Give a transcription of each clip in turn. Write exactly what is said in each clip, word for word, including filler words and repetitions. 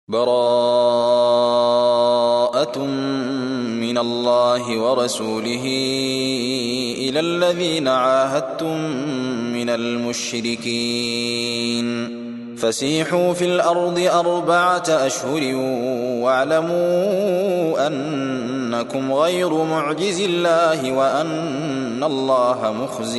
براءة من الله ورسوله إلى الذين عاهدتم من المشركين فسيحوا في الأرض أربعة أشهر واعلموا أنكم غير معجز الله وأن الله مخزي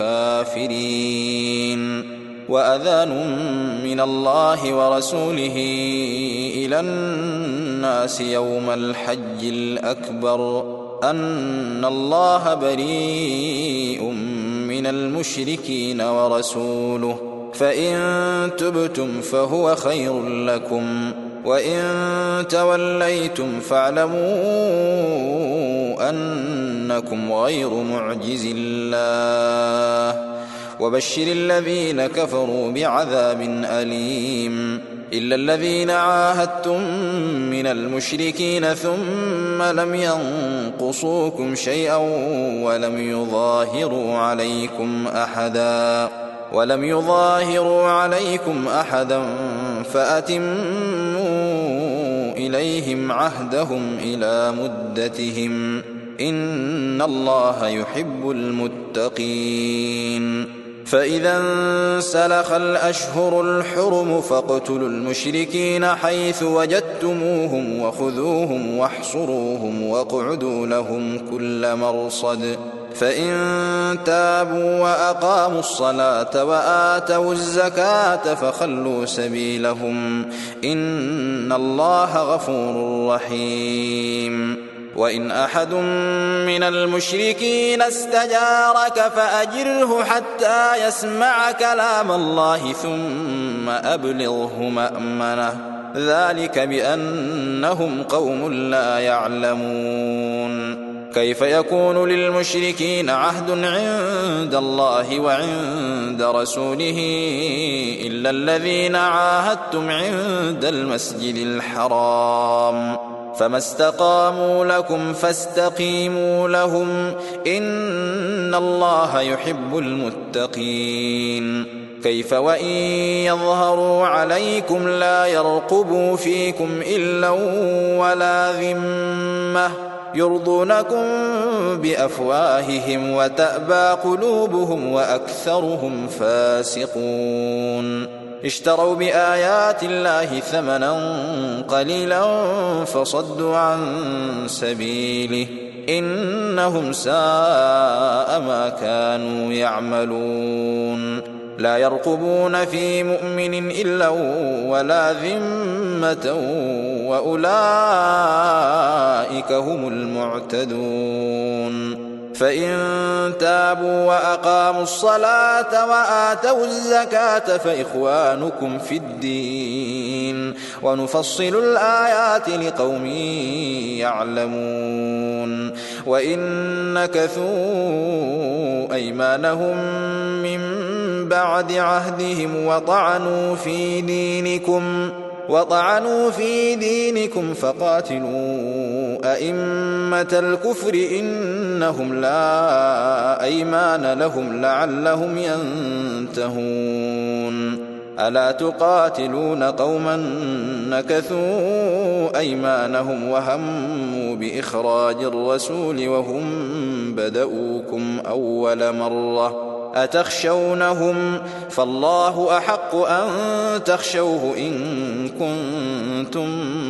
الكافرين وأذان من الله ورسوله إلى الناس يوم الحج الأكبر أن الله بريء من المشركين ورسوله فإن تبتم فهو خير لكم وإن توليتم فاعلموا أنكم غير معجز الله وبشر الذين كفروا بعذاب أليم إلا الذين عاهدتم من المشركين ثم لم ينقصوكم شيئا ولم يظاهروا عليكم أحدا ولم يظاهروا عليكم أحدا فأتموا إليهم عهدهم إلى مدتهم إن الله يحب المتقين فإذا انسلخ الأشهر الحرم فاقتلوا المشركين حيث وجدتموهم وخذوهم واحصروهم واقعدوا لهم كل مرصد فإن تابوا وأقاموا الصلاة وآتوا الزكاة فخلوا سبيلهم إن الله غفور رحيم وإن أحد من المشركين استجارك فأجره حتى يسمع كلام الله ثم أبلغه مأمنه ذلك بأنهم قوم لا يعلمون كيف يكون للمشركين عهد عند الله وعند رسوله إلا الذين عاهدتم عند المسجد الحرام فما استقاموا لكم فاستقيموا لهم إن الله يحب المتقين كيف وإن يظهروا عليكم لا يرقبوا فيكم إلا ولا ذمة يرضونكم بأفواههم وتأبى قلوبهم وأكثرهم فاسقون اشتروا بآيات الله ثمنا قليلا فصدوا عن سبيله إنهم ساء ما كانوا يعملون لا يرقبون في مؤمن إلا ولا ذمة وأولئك هم المعتدون فإن تابوا وأقاموا الصلاة وآتوا الزكاة فإخوانكم في الدين ونفصل الآيات لقوم يعلمون وإن نكثوا أيمانهم من بعد عهدهم وطعنوا في دينكم وطعنوا في دينكم فقاتلوا أئمة الكفر إنهم لا أيمان لهم لعلهم ينتهون ألا تقاتلون قوما نكثوا أيمانهم وهموا بإخراج الرسول وهم بدؤوكم أول مرة أتخشونهم فالله أحق أن تخشوه إن كنتم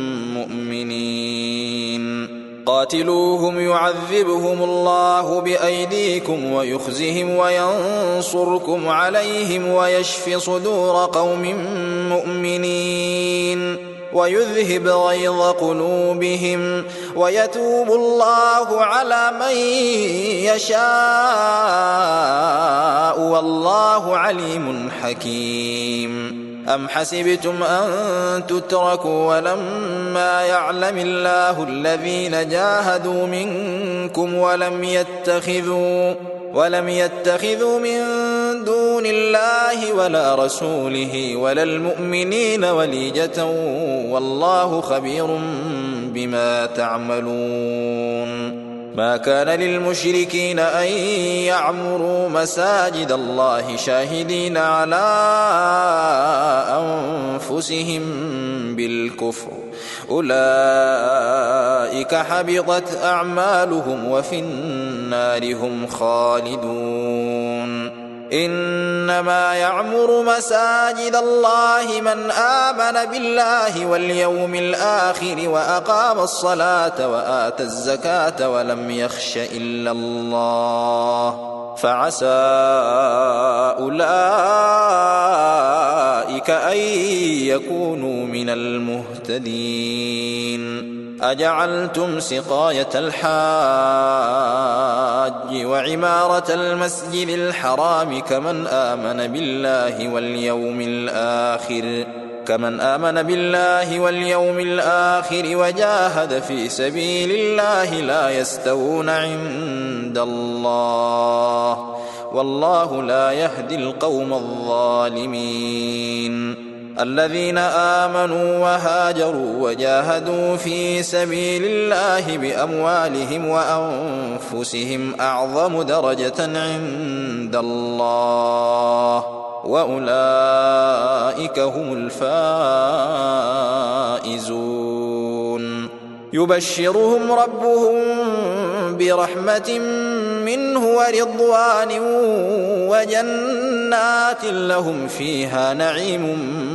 مؤمنين قاتلوهم يعذبهم الله بأيديكم ويخزهم وينصركم عليهم ويشف صدور قوم مؤمنين ويذهب غيظ قلوبهم ويتوب الله على من يشاء والله عليم حكيم أم حسبتم أن تتركوا ولما يعلم الله الذين جاهدوا منكم ولم يتخذوا ولم يتخذوا من دون الله ولا رسوله ولا المؤمنين وليجة والله خبير بما تعملون ما كان للمشركين أن يعمروا مساجد الله شاهدين على أنفسهم بالكفر أولئك حبطت أعمالهم وفي النار هم خالدون إنما يعمر مساجد الله من آمن بالله واليوم الآخر وأقام الصلاة وآتى الزكاة ولم يخش إلا الله فعسى أولئك أن يكونوا من المهتدين أجعلتم سقاية الحاج وعمارة المسجد الحرام كمن آمن بالله واليوم الآخر كمن آمن بالله واليوم الآخر وجاهد في سبيل الله لا يستوون عند الله والله لا يهدي القوم الظالمين الذين آمنوا وهاجروا وجاهدوا في سبيل الله بأموالهم وأنفسهم أعظم درجة عند الله وأولئك هم الفائزون يبشرهم ربهم برحمة منه ورضوان وجنات لهم فيها نعيم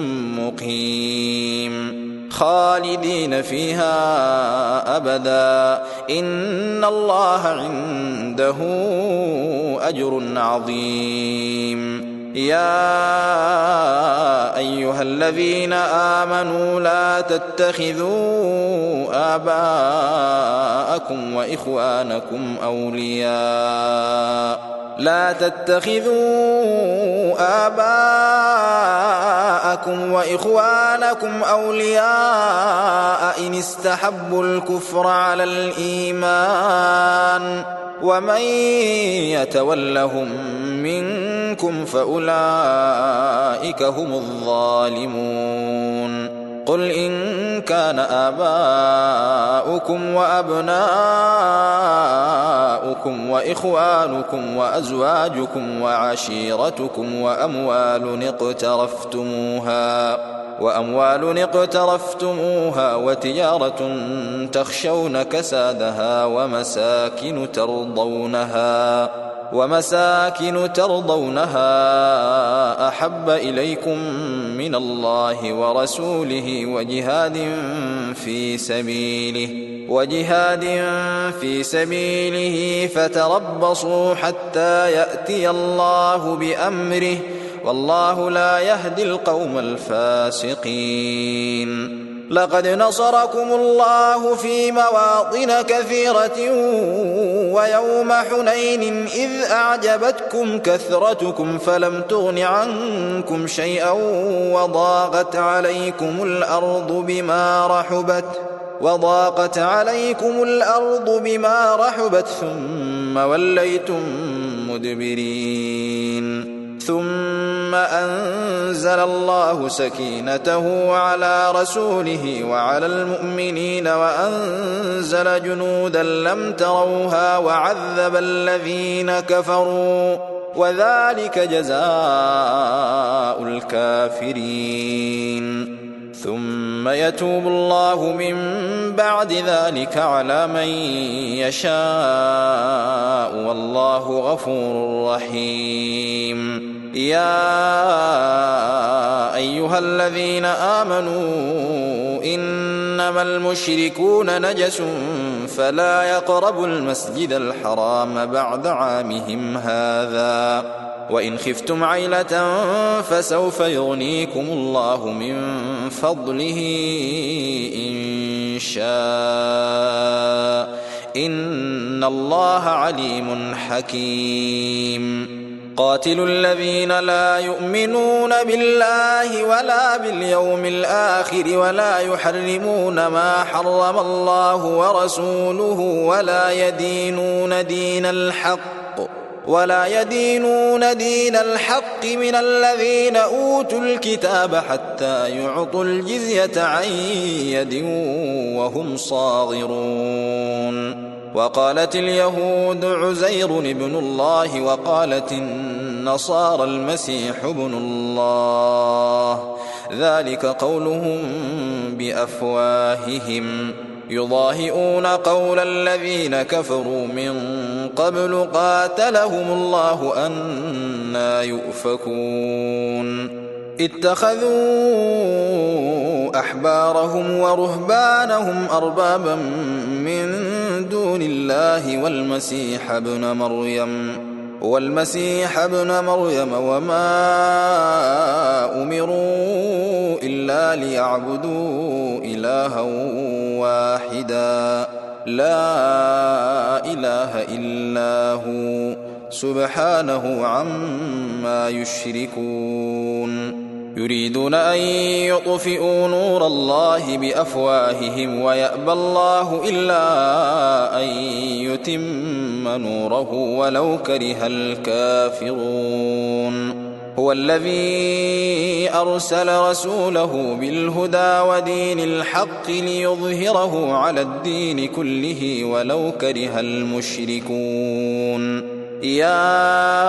مقيم خالدين فيها أبدا إن الله عنده أجر عظيم يا أيها الذين آمنوا لا تتخذوا آباءكم وإخوانكم أولياء لا تتخذوا آباءكم وإخوانكم أولياء إن استحبوا الكفر على الإيمان ومن يتولهم منكم فأولئك هم الظالمون قل إن كان آباؤكم وأبناؤكم وإخوانكم وأزواجكم وعشيرتكم وأموال اقترفتموها وأموال اقترفتموها وتجارة تخشون كسادها ومساكن ترضونها ومساكن ترضونها أحب إليكم من الله ورسوله وجهاد في سبيله وجهاد في سبيله فتربصوا حتى يأتي الله بأمره والله لا يهدي القوم الفاسقين لقد نصركم الله في مواطن كثيرة ويوم حنين إذ أعجبتكم كثرتكم فلم تغن عنكم شيئا وضاقت عليكم الأرض بما رحبت وضاقت عليكم الأرض بما رحبت ثم وليتم مدبرين ثم أنزل الله سكينته على رسوله وعلى المؤمنين وأنزل جنودا لم تروها وعذب الذين كفروا وذلك جزاء الكافرين ثم يتوب الله من بعد ذلك على من يشاء والله غفور رحيم يا أيها الذين آمنوا إنما المشركون نجس فلا يقربوا المسجد الحرام بعد عامهم هذا وإن خفتم عيلة فسوف يغنيكم الله من فضله إن شاء إن الله عليم حكيم قاتلوا الذين لا يؤمنون بالله ولا باليوم الآخر ولا يحرمون ما حرم الله ورسوله ولا يدينون دين الحق ولا يدينون دين الحق من الذين أوتوا الكتاب حتى يعطوا الجزية عن يد وهم صاغرون وقالت اليهود عزير ابن الله وقالت النصارى المسيح ابن الله، ذلك قولهم بأفواههم يضاهئون قول الذين كفروا من قبل قاتلهم الله أنى يؤفكون. اتخذوا أحبارهم ورهبانهم أربابا من دون الله والمسيح ابن مريم والمسيح ابن مريم وما أمروا إلا ليعبدوا إلها واحدا لا إله إلا هو سبحانه عما يشركون. يريدون أن يطفئوا نور الله بأفواههم ويأبى الله إلا أن يتم نوره ولو كره الكافرون. هو الذي أرسل رسوله بالهدى ودين الحق ليظهره على الدين كله ولو كره المشركون. يا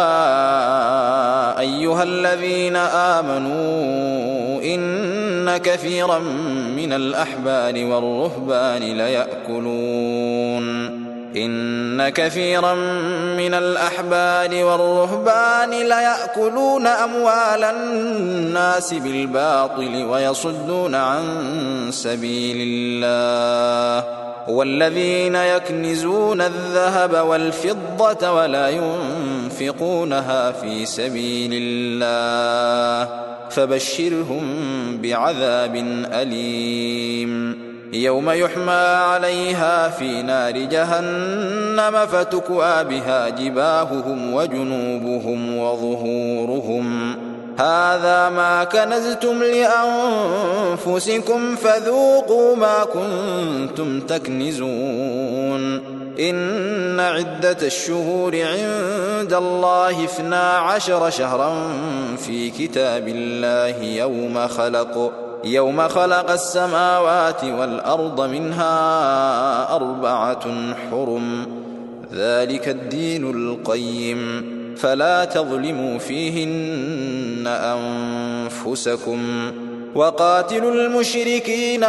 أيها الذين آمنوا إن كثيرا من الأحبار والرهبان ليأكلون إن كثيرا من الأحبار والرهبان ليأكلون أموال الناس بالباطل ويصدون عن سبيل الله، والذين يكنزون الذهب والفضة ولا ينفقونها في سبيل الله فبشرهم بعذاب أليم. يوم يحمى عليها في نار جهنم فتكوى بها جباههم وجنوبهم وظهورهم هذا ما كنزتم لأنفسكم فذوقوا ما كنتم تكنزون. إن عدة الشهور عند الله اثنا عشر شهرا في كتاب الله يوم خلق يوم خلق السماوات والأرض منها أربعة حرم ذلك الدين القيم فلا تظلموا فيهن أنفسكم وقاتلوا المشركين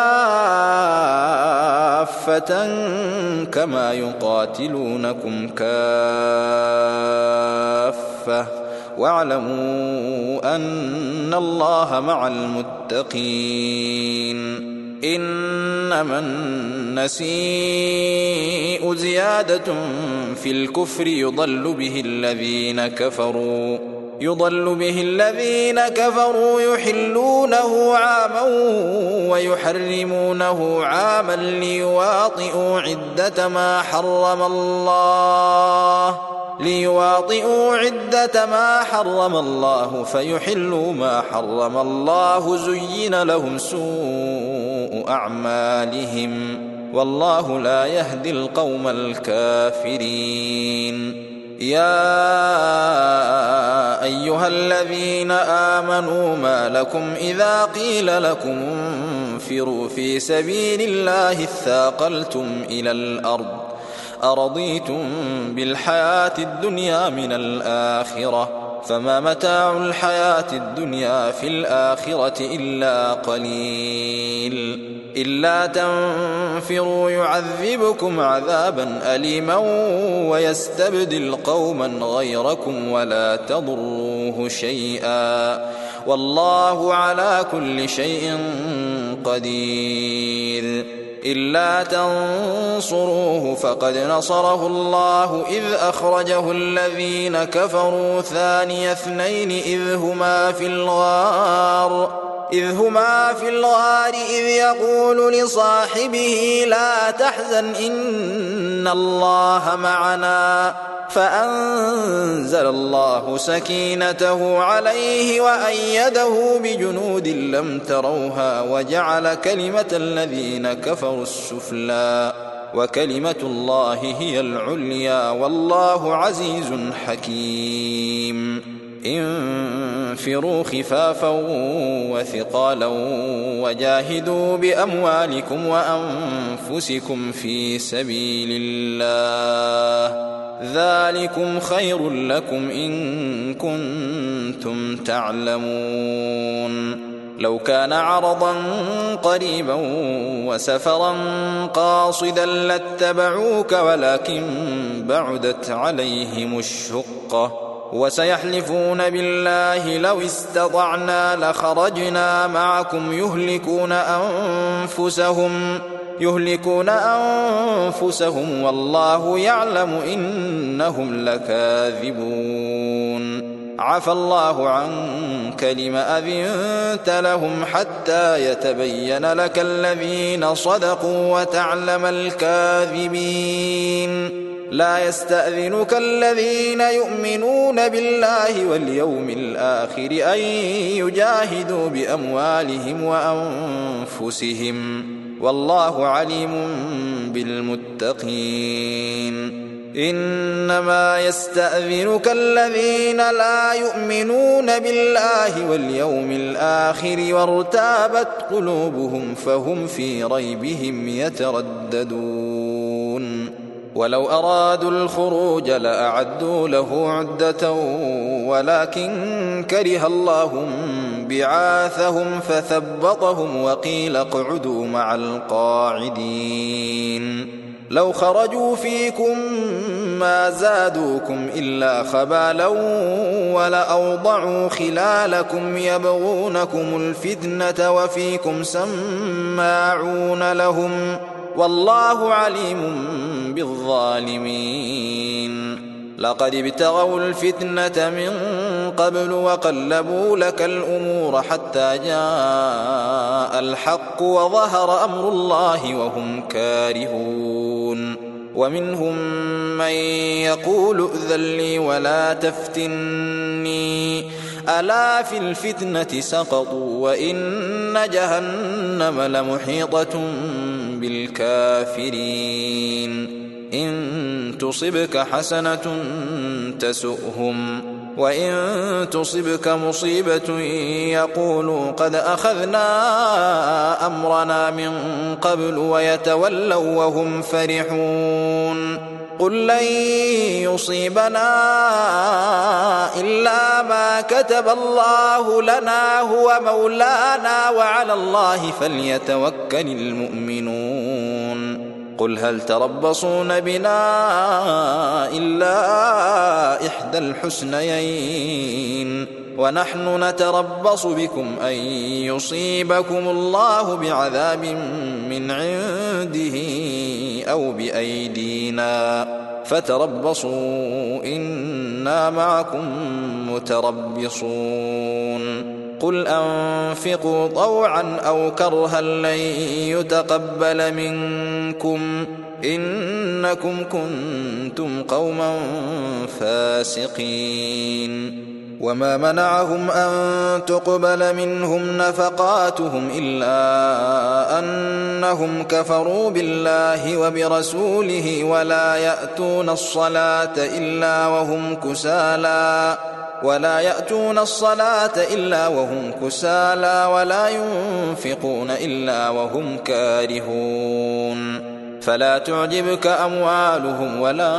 كافة كما يقاتلونكم كافة واعلموا أن الله مع المتقين. إنما النسيء زيادة في الكفر يضل به الذين كفروا يضل به الذين كفروا يحلونه عاما ويحرمونه عاما ليواطئوا عدة ما حرم الله ليواطئوا عدة ما حرم الله فيحلوا ما حرم الله زين لهم سوء أعمالهم والله لا يهدي القوم الكافرين. يا أيها الذين آمنوا ما لكم إذا قيل لكم انفروا في سبيل الله اثاقلتم إلى الأرض أرضيتم بالحياة الدنيا من الآخرة فما متاع الحياة الدنيا في الآخرة إلا قليل. إلا تنفروا يعذبكم عذابا أليما ويستبدل قوما غيركم ولا تضروه شيئا والله على كل شيء قدير. إلا تنصروه فقد نصره الله إذ أخرجه الذين كفروا ثاني اثنين إذ هما في الغار إذ هما في الغار إذ يقول لصاحبه لا تحزن إن الله معنا فأنزل الله سكينته عليه وأيده بجنود لم تروها وجعل كلمة الذين كفروا السفلى وكلمة الله هي العليا والله عزيز حكيم. انفروا خفافا وثقالا وجاهدوا بأموالكم وأنفسكم في سبيل الله ذلكم خير لكم إن كنتم تعلمون لو كان عرضا قريبا وسفرا قاصدا لاتبعوك ولكن بعدت عليهم الشقة وسيحلفون بالله لو استطعنا لخرجنا معكم يهلكون أنفسهم يهلكون أنفسهم والله يعلم إنهم لكاذبون عفى الله عنك لم أذنت لهم حتى يتبين لك الذين صدقوا وتعلم الكاذبين لا يستأذنك الذين يؤمنون بالله واليوم الآخر أن يجاهدوا بأموالهم وأنفسهم والله عليم بالمتقين إنما يستأذنك الذين لا يؤمنون بالله واليوم الآخر وارتابت قلوبهم فهم في ريبهم يترددون ولو أرادوا الخروج لأعدوا له عدة ولكن كره الله بعاثهم فثبطهم وقيل اقعدوا مع القاعدين لو خرجوا فيكم ما زادوكم إلا خبالا ولأوضعوا خلالكم يبغونكم الفتنة وفيكم سماعون لهم والله عليم بالظالمين لقد ابتغوا الفتنة من قبل وقلبوا لك الأمور حتى جاء الحق وظهر أمر الله وهم كارهون ومنهم من يقول ائذن لي ولا تفتني ألا في الفتنة سقطوا وإن جهنم لمحيطة بالكافرين إن تصبك حسنة تسؤهم وإن تصبك مصيبة يقولوا قد أخذنا أمرنا من قبل ويتولوا وهم فرحون قل لن يصيبنا إلا ما كتب الله لنا هو مولانا وعلى الله فليتوكل المؤمنون قل هل تربصون بنا إلا إحدى الحسنيين ونحن نتربص بكم أن يصيبكم الله بعذاب من عنده أو بأيدينا فتربصوا إنا معكم متربصون قل أنفقوا طوعا أو كرها لن يتقبل منكم إنكم كنتم قوما فاسقين وما منعهم أن تقبل منهم نفقاتهم إلا أنهم كفروا بالله وبرسوله ولا يأتون الصلاة إلا وهم كسالى ولا يأتون الصلاة إلا وهم كسالى ولا ينفقون إلا وهم كارهون فلا تعجبك أموالهم ولا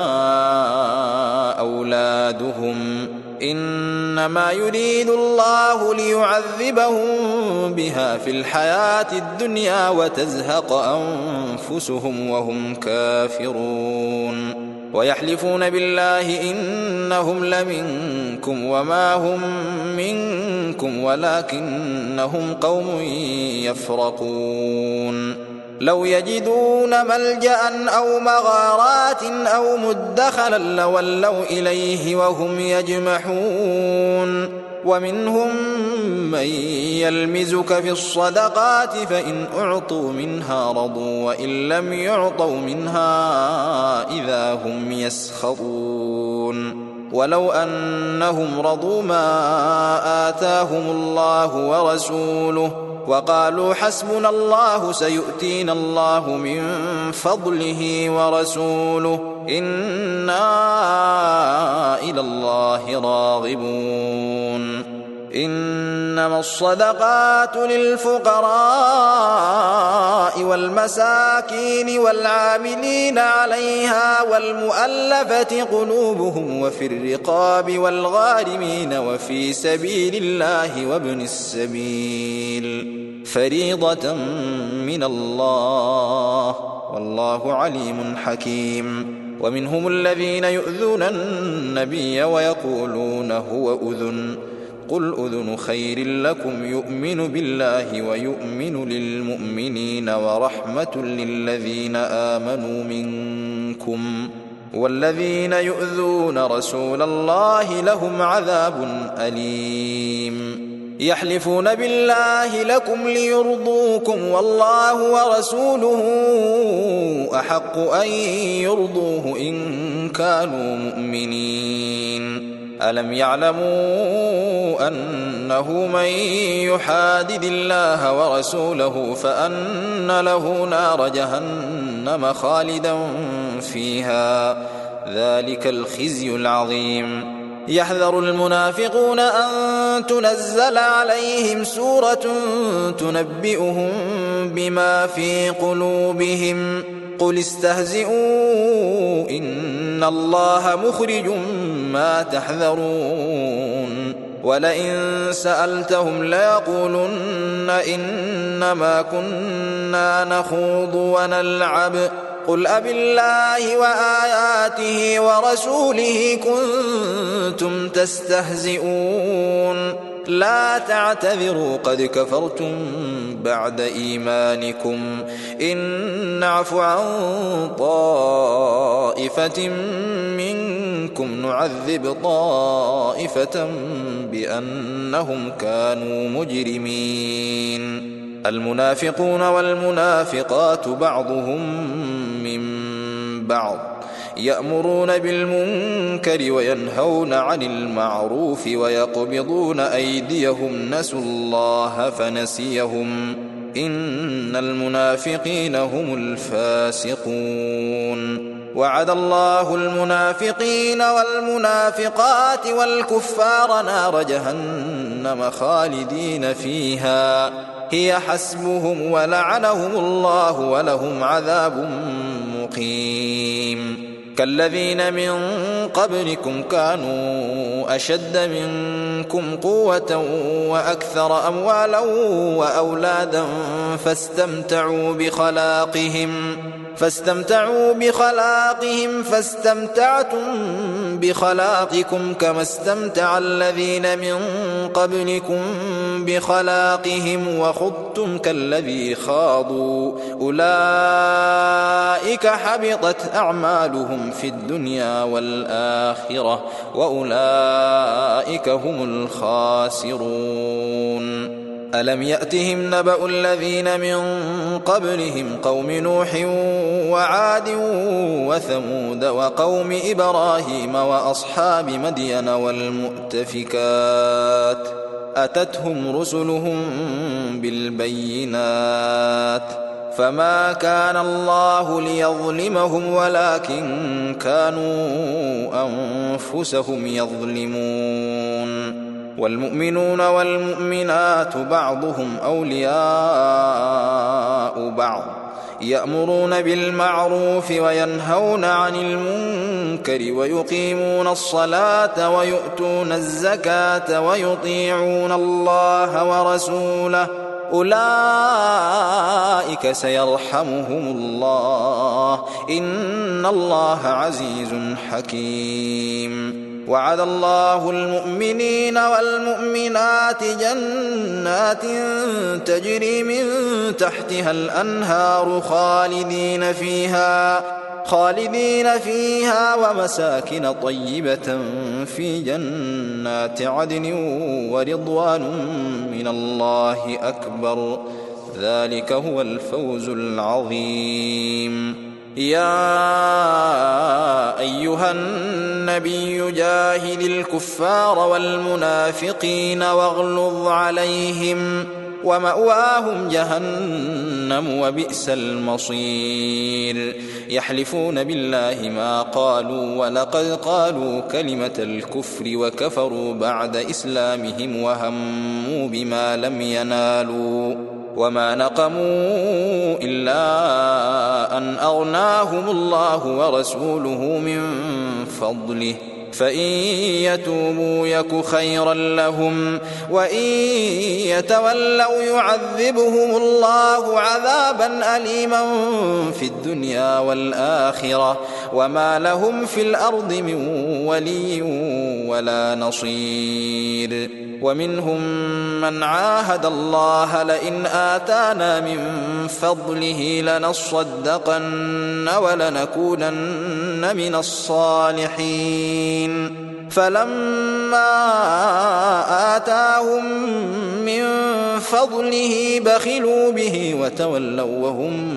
أولادهم إنما يريد الله ليعذبهم بها في الحياة الدنيا وتزهق أنفسهم وهم كافرون ويحلفون بالله إنهم لمنكم وما هم منكم ولكنهم قوم يفرقون لو يجدون ملجأ أو مغارات أو مدخلا لولوا إليه وهم يجمحون ومنهم من يلمزك في الصدقات فإن أعطوا منها رضوا وإن لم يعطوا منها إذا هم يسخطون ولو أنهم رضوا ما آتاهم الله ورسوله وقالوا حسبنا الله سيؤتينا الله من فضله ورسوله إنا إلى الله راغبون إنما الصدقات للفقراء والمساكين والعاملين عليها والمؤلفة قلوبهم وفي الرقاب والغارمين وفي سبيل الله وابن السبيل فريضة من الله والله عليم حكيم. ومنهم الذين يؤذون النبي ويقولون هو أذن قل أذن خير لكم يؤمن بالله ويؤمن للمؤمنين ورحمة للذين آمنوا منكم والذين يؤذون رسول الله لهم عذاب أليم. يحلفون بالله لكم ليرضوكم والله ورسوله أحق أن يرضوه إن كانوا مؤمنين. ألم يعلموا أنه من يحادد الله ورسوله فأن له نار جهنم خالدا فيها ذلك الخزي العظيم. يحذر المنافقون أن تنزل عليهم سورة تنبئهم بما في قلوبهم قل استهزئوا إن الله مخرج ما تحذرون ولئن سألتهم ليقولن إنما كنا نخوض ونلعب قل أبالله وآياته ورسوله كنتم تستهزئون لا تعتذروا قد كفرتم بعد إيمانكم إن نعف عن طائفة منكم نعذب طائفة بأنهم كانوا مجرمين. المنافقون والمنافقات بعضهم من بعض يأمرون بالمنكر وينهون عن المعروف ويقبضون أيديهم نسوا الله فنسيهم إن المنافقين هم الفاسقون. وعد الله المنافقين والمنافقات والكفار نار جهنم خالدين فيها هي حسبهم ولعنهم الله ولهم عذاب مقيم. كالذين من قبلكم كانوا أشد منكم قوة وأكثر أموالا وأولادا فاستمتعوا بخلاقهم فاستمتعوا بخلاقهم فاستمتعتم بخلاقكم كما استمتع الذين من قبلكم بخلاقهم وخضتم كالذي خاضوا أولئك حبطت أعمالهم في الدنيا والآخرة وأولئك هم الخاسرون. ألم يأتهم نبأ الذين من قبلهم قوم نوح وعاد وثمود وقوم إبراهيم وأصحاب مدين والمؤتفكات أتتهم رسلهم بالبينات فما كان الله ليظلمهم ولكن كانوا أنفسهم يظلمون. والمؤمنون والمؤمنات بعضهم أولياء بعض يأمرون بالمعروف وينهون عن المنكر ويقيمون الصلاة ويؤتون الزكاة ويطيعون الله ورسوله أولئك سيرحمهم الله إن الله عزيز حكيم. وعد الله المؤمنين والمؤمنات جنات تجري من تحتها الأنهار خالدين فيها خالدين فيها ومساكن طيبة في جنات عدن ورضوان من الله أكبر ذلك هو الفوز العظيم. يا أيها النبي جاهد الكفار والمنافقين واغلظ عليهم ومأواهم جهنم وبئس المصير يحلفون بالله ما قالوا ولقد قالوا كلمة الكفر وكفروا بعد إسلامهم وهموا بما لم ينالوا وما نقموا إلا أن أغناهم الله ورسوله من فضله فإن يتوبوا يك خيرا لهم وإن يتولوا يعذبهم الله عذابا أليما في الدنيا والآخرة وما لهم في الأرض من ولي ولا نصير ومنهم من عاهد الله لئن آتانا من فضله لنصدقن ولنكونن من الصالحين فلما آتاهم من فضله بخلوا به وتولوا وهم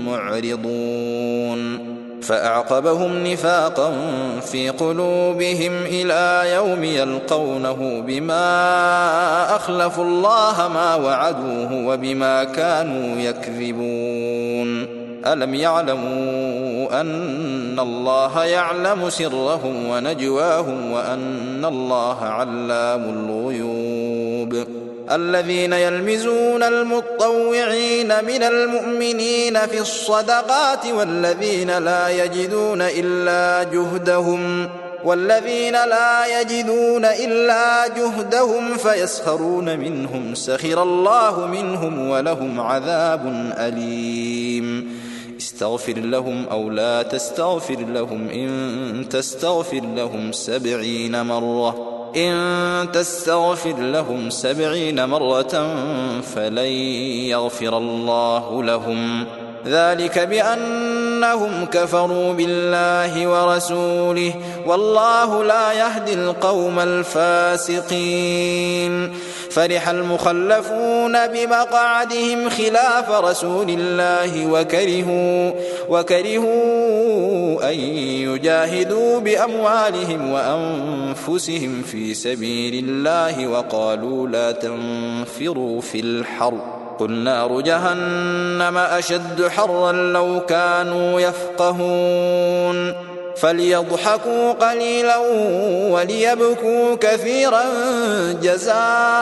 معرضون فأعقبهم نفاقا في قلوبهم إلى يوم يلقونه بما أخلفوا الله ما وعدوه وبما كانوا يكذبون ألم يعلموا أن الله يعلم سرهم ونجواهم وأن الله علام الغيوب الذين يلمزون المطوعين من المؤمنين في الصدقات والذين لا يجدون إلا جهدهم والذين لا يجدون إلا جهدهم فيسخرون منهم سخر الله منهم ولهم عذاب أليم استغفر لهم أو لا تستغفر لهم إن تستغفر لهم سبعين مرة إن تستغفر لهم سبعين مرة فلن يغفر الله لهم ذلك بأنهم كفروا بالله ورسوله والله لا يهدي القوم الفاسقين فرح المخلفون بمقعدهم خلاف رسول الله وكرهوا, وكرهوا أن يجاهدوا بأموالهم وأنفسهم في سبيل الله وقالوا لا تنفروا في الحر قل نار جهنم أشد حرا لو كانوا يفقهون فليضحكوا قليلا وليبكوا كثيرا جزاء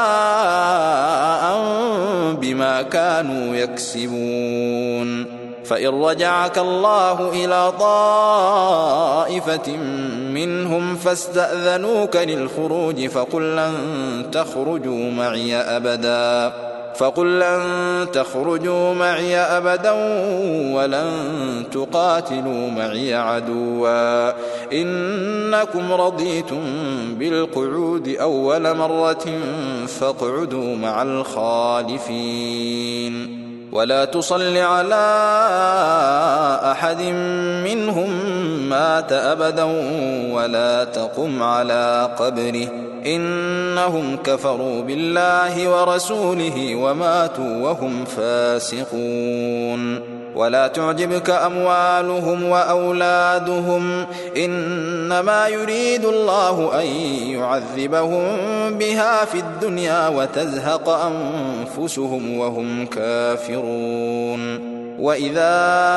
بما كانوا يكسبون فإن رجعك الله إلى طائفة منهم فاستأذنوك للخروج فقل لن تخرجوا معي أبدا فقل لن تخرجوا معي أبدا ولن تقاتلوا معي عدوا إنكم رضيتم بالقعود أول مرة فاقعدوا مع الخالفين ولا تصل على أحد منهم مات أبدا ولا تقم على قبره إنهم كفروا بالله ورسوله وماتوا وهم فاسقون ولا تعجبك أموالهم وأولادهم إنما يريد الله أن يعذبهم بها في الدنيا وتزهق أنفسهم وهم كافرون وإذا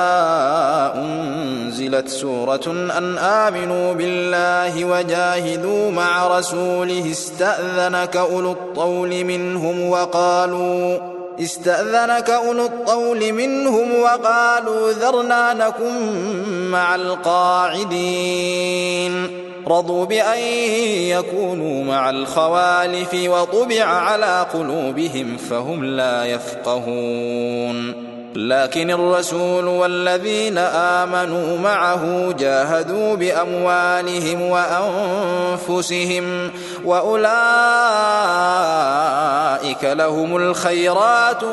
أنزلت سورة أن آمنوا بالله وجاهدوا مع رسوله استأذنك أولو الطول منهم وقالوا استأذنك أولو الطول منهم وقالوا ذرنا نكن مع القاعدين رضوا بأن يكونوا مع الخوالف وطبع على قلوبهم فهم لا يفقهون لكن الرسول والذين آمنوا معه جاهدوا بأموالهم وأنفسهم وأولئك لهم الخيرات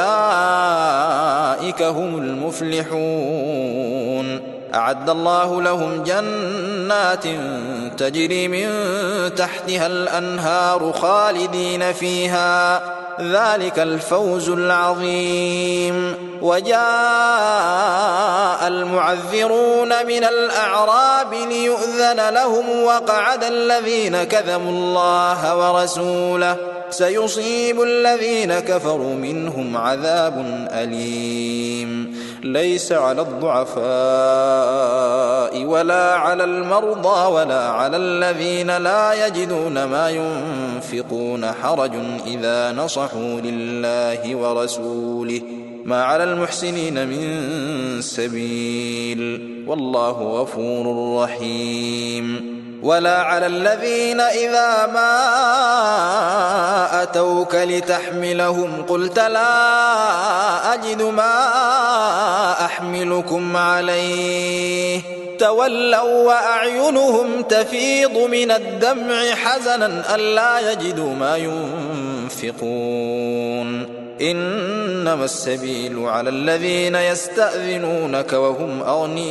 وأولئك هم المفلحون أعد الله لهم جنات تجري من تحتها الأنهار خالدين فيها ذلك الفوز العظيم وجاء المعذرون من الأعراب ليؤذن لهم وقعد الذين كذبوا الله ورسوله سيصيب الذين كفروا منهم عذاب أليم. ليس على الضعفاء ولا على المرضى ولا على الذين لا يجدون ما ينفقون حرج إذا نصحوا لله ورسوله ما على المحسنين من سبيل والله غفور رحيم. ولا على الذين إذا ما أتوك لتحملهم قلت لا أجد ما أحملكم عليه تولوا وأعينهم تفيض من الدمع حزنا ألا يجدوا ما ينفقون. إنما السبيل على الذين يستأذنونك وهم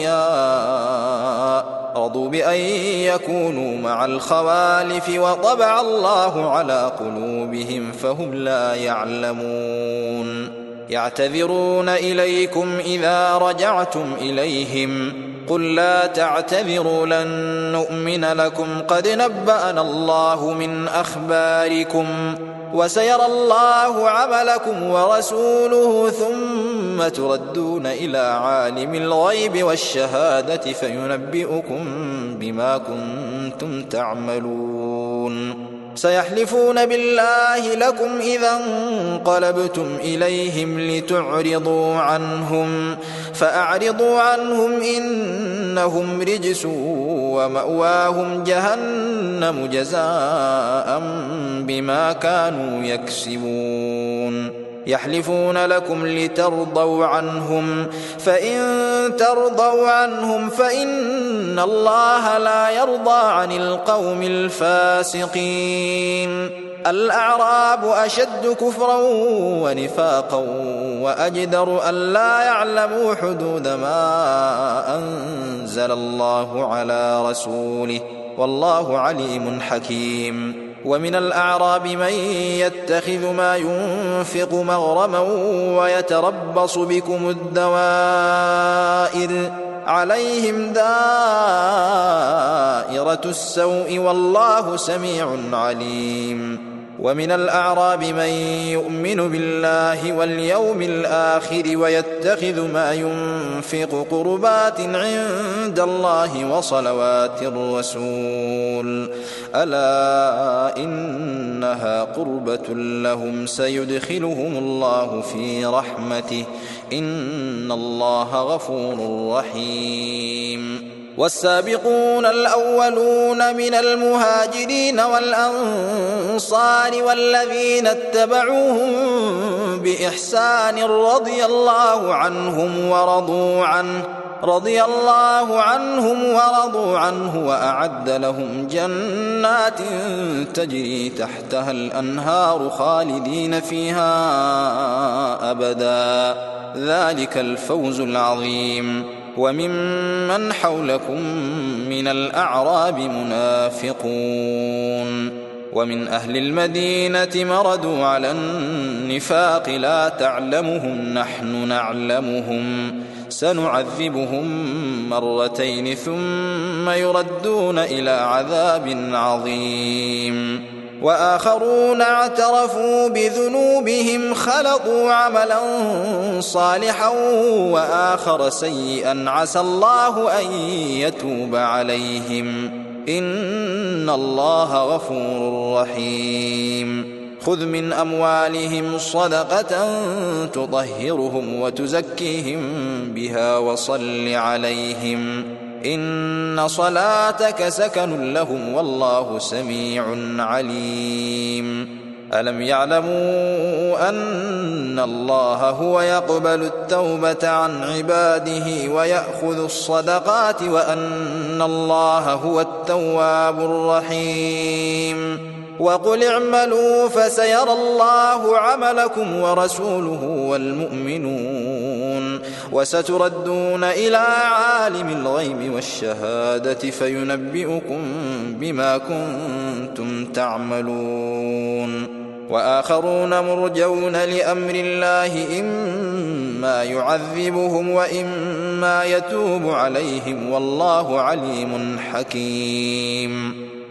أغنياء رضوا بأن يكونوا مع الخوالف وطبع الله على قلوبهم فهم لا يعلمون. يعتذرون إليكم إذا رجعتم إليهم قل لا تعتذروا لن نؤمن لكم قد نبأنا الله من أخباركم وسيرى الله عملكم ورسوله ثم تردون إلى عالم الغيب والشهادة فينبئكم بما كنتم تعملون. سيحلفون بالله لكم إذا انقلبتم إليهم لتعرضوا عنهم فأعرضوا عنهم إنهم رجس ومأواهم جهنم جزاء بما كانوا يكسبون. يحلفون لكم لترضوا عنهم فإن ترضوا عنهم فإن الله لا يرضى عن القوم الفاسقين. الأعراب أشد كفرا ونفاقا وأجدر أن لا يعلموا حدود ما أنزل الله على رسوله والله عليم حكيم. ومن الأعراب من يتخذ ما ينفق مغرما ويتربص بكم الدوائر عليهم دائرة السوء والله سميع عليم. ومن الأعراب من يؤمن بالله واليوم الآخر ويتخذ ما ينفق قربات عند الله وصلوات الرسول ألا إنها قربة لهم سيدخلهم الله في رحمته إن الله غفور رحيم. والسابقون الأولون من المهاجرين والأنصار والذين اتبعوهم بإحسان رضي الله عنهم ورضوا عنه رضي الله عنهم ورضوا عنه وأعد لهم جنات تجري تحتها الأنهار خالدين فيها أبدا ذلك الفوز العظيم. وممن حولكم من الأعراب منافقون ومن أهل المدينة مردوا على النفاق لا تعلمهم نحن نعلمهم سنعذبهم مرتين ثم يردون إلى عذاب عظيم. وآخرون اعترفوا بذنوبهم خلطوا عملا صالحا وآخر سيئا عسى الله أن يتوب عليهم إن الله غفور رحيم. خذ من أموالهم صدقة تطهرهم وتزكيهم بها وصل عليهم إن صلاتك سكن لهم والله سميع عليم. ألم يعلموا أن الله هو يقبل التوبة عن عباده ويأخذ الصدقات وأن الله هو التواب الرحيم. وقل اعملوا فسيرى الله عملكم ورسوله والمؤمنون وستردون إلى عالم الغيب والشهادة فينبئكم بما كنتم تعملون. وآخرون مرجون لأمر الله إما يعذبهم وإما يتوب عليهم والله عليم حكيم.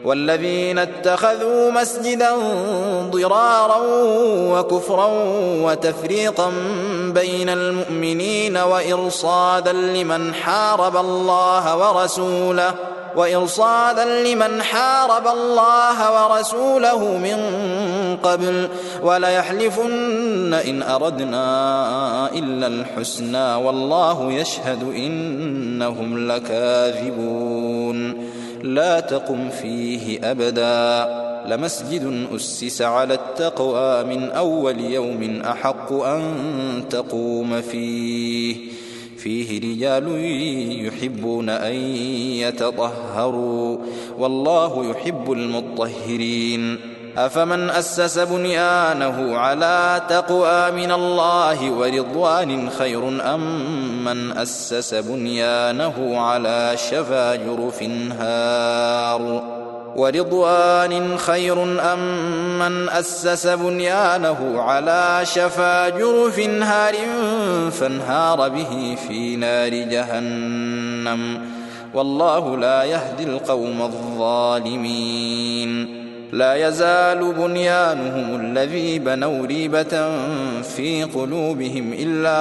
والذين اتخذوا مسجدا ضرارا وكفرا وتفريقا بين المؤمنين وإرصادا لمن حارب الله ورسوله وإرصادا لمن حارب الله ورسوله من قبل وليحلفن إن أردنا إلا الحسنى والله يشهد إنهم لكاذبون لا تقم فيه أبدا لمسجد أسس على التقوى من أول يوم أحق أن تقوم فيه فيه رجال يحبون أن يتطهروا والله يحب المطهرين أفمن أسس بنيانه على تقوى من الله ورضوان خير أم من أسس بنيانه على شفا جرف هار ورضوان خير أم من أسس بنيانه على شفا جرف هار فانهار به في نار جهنم والله لا يهدي القوم الظالمين لا يزال بنيانهم الذي بنوا ريبة في قلوبهم إلا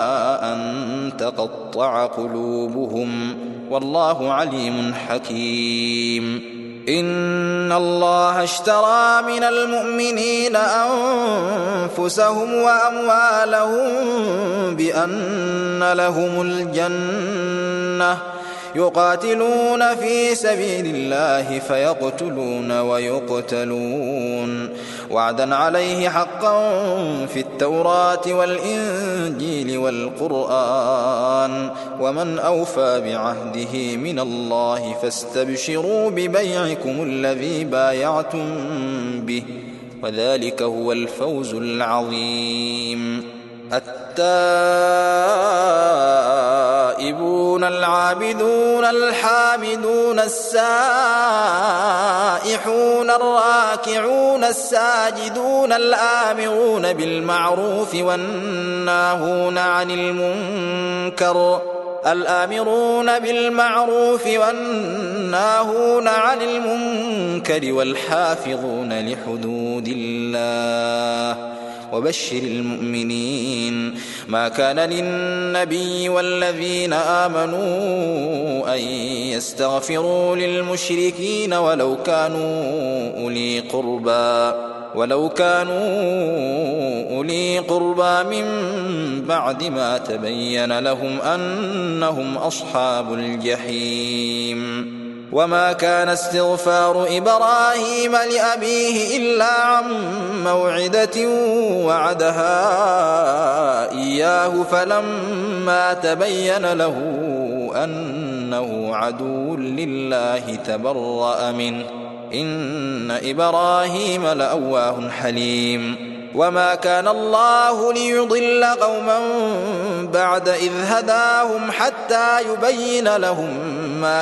أن تقطع قلوبهم والله عليم حكيم إن الله اشترى من المؤمنين أنفسهم وأموالهم بأن لهم الجنة يقاتلون في سبيل الله فيقتلون ويقتلون وعدا عليه حقا في التوراة والإنجيل والقرآن ومن أوفى بعهده من الله فاستبشروا ببيعكم الذي بايعتم به وذلك هو الفوز العظيم التائبون العابدون الحامدون السائحون الراكعون الساجدون الآمرون بالمعروف والناهون عن المنكر الآمرون بالمعروف والناهون عن المنكر والحافظون لحدود الله وبشر المؤمنين ما كان للنبي والذين آمنوا أن يستغفروا للمشركين ولو كانوا أولي قربى ولو كانوا أولي قربى من بعد ما تبين لهم أنهم أصحاب الجحيم وما كان استغفار إبراهيم لأبيه إلا عن موعدة وعدها إياه فلما تبين له أنه عدو لله تبرأ منه إن إبراهيم لأواه حليم وما كان الله ليضل قوما بعد إذ هداهم حتى يبين لهم ما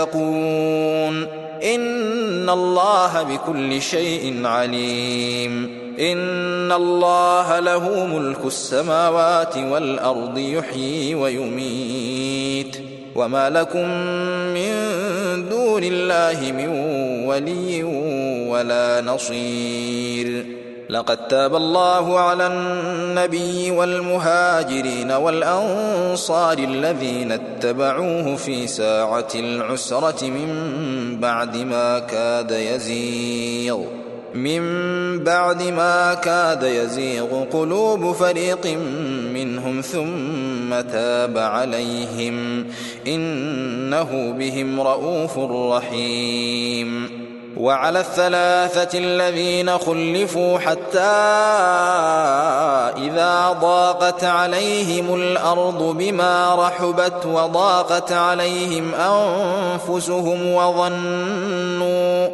يتقون إن الله بكل شيء عليم إن الله له ملك السماوات والأرض يحيي ويميت وما لكم من دون الله من ولي ولا نصير لقد تاب الله على النبي والمهاجرين والأنصار الذين اتبعوه في ساعة العسرة من بعد ما كاد يزيغ من بعد ما كاد يزيغ قلوب فريق منهم ثم تاب عليهم إنه بهم رءوف رحيم وعلى الثلاثة الذين خلفوا حتى إذا ضاقت عليهم الأرض بما رحبت وضاقت عليهم أنفسهم وظنوا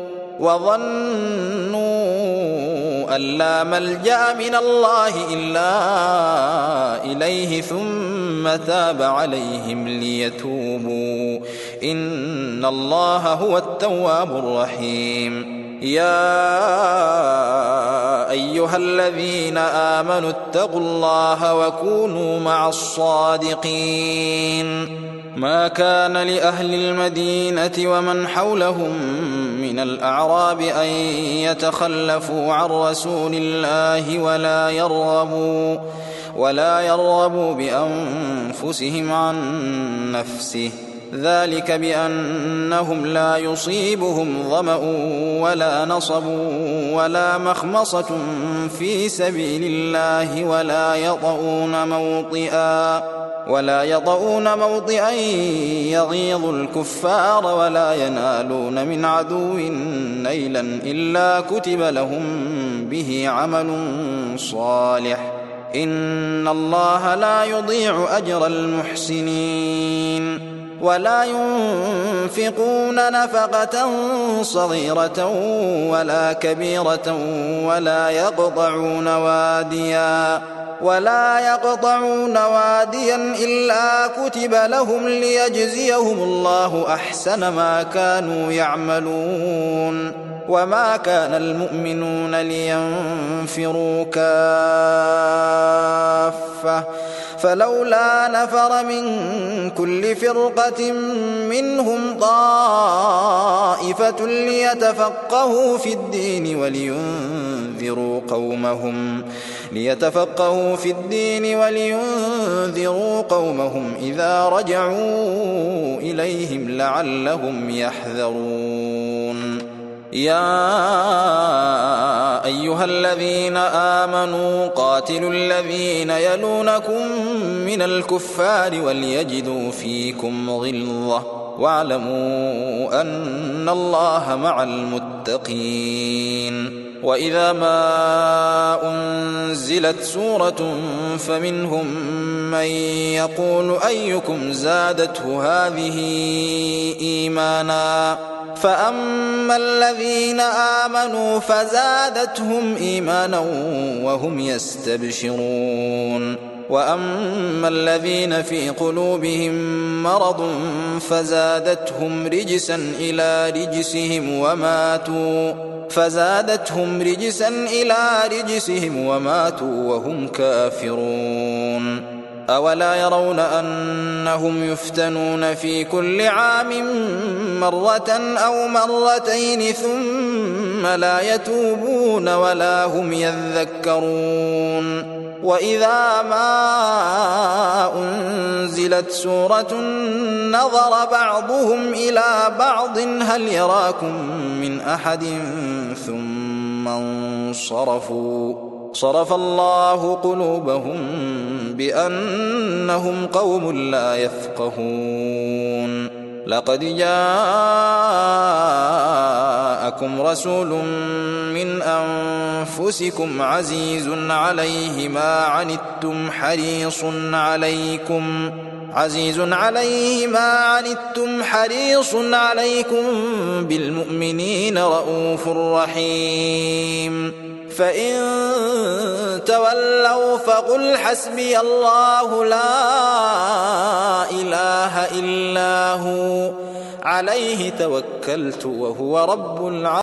وظنوا أن لا ملجأ من الله إلا إليه ثم تاب عليهم ليتوبوا إن الله هو التواب الرحيم يا أيها الذين آمنوا اتقوا الله وكونوا مع الصادقين ما كان لأهل المدينة ومن حولهم من الأعراب أن يتخلفوا عن رسول الله ولا يرغبوا, ولا يرغبوا بأنفسهم عن نفسه ذلك بأنهم لا يصيبهم ظمأ ولا نصب ولا مخمصة في سبيل الله ولا يطؤون موطئا ولا يطؤون موطئا يغيظ الكفار ولا ينالون من عدو نيلا إلا كتب لهم به عمل صالح إن الله لا يضيع أجر المحسنين ولا ينفقون نفقة صغيرة ولا كبيرة ولا يقطعون واديا ولا يقطعون واديا إلا كتب لهم ليجزيهم الله أحسن ما كانوا يعملون وما كان المؤمنون لينفروا كافة فلولا نفر من كل فرقة منهم طائفة ليتفقهوا في الدين ولينذروا قومهم ليتفقهوا في الدين ولينذروا قومهم إذا رجعوا إليهم لعلهم يحذرون يا أيها الذين آمنوا قاتلوا الذين يلونكم من الكفار وليجدوا فيكم غلظة واعلموا أن الله مع المتقين وإذا ما أنزلت سورة فمنهم من يقول أيكم زادته هذه إيمانا فأما الذين آمنوا فزادتهم إيمانا وهم يستبشرون وأما الذين في قلوبهم مرض فزادتهم رجسا إلى رجسهم وماتوا فزادتهم رجسا إلى رجسهم وماتوا وهم كافرون أولا يرون أنهم يفتنون في كل عام مرة أو مرتين ثم لا يتوبون ولا هم يذكرون وإذا ما أنزلت سورة نظر بعضهم إلى بعض هل يراكم من أحد ثم انصرفوا صرف الله قلوبهم بأنهم قوم لا يفقهون لقد جاءكم رسول من أنفسكم عزيز عليه ما عنتم حريص عليكم عزيز عليه ما عنتم حريص عليكم بالمؤمنين رؤوف رحيم فإن تولوا فقل حسبي الله لا إله إلا هو عليه توكلت وهو رب العالمين.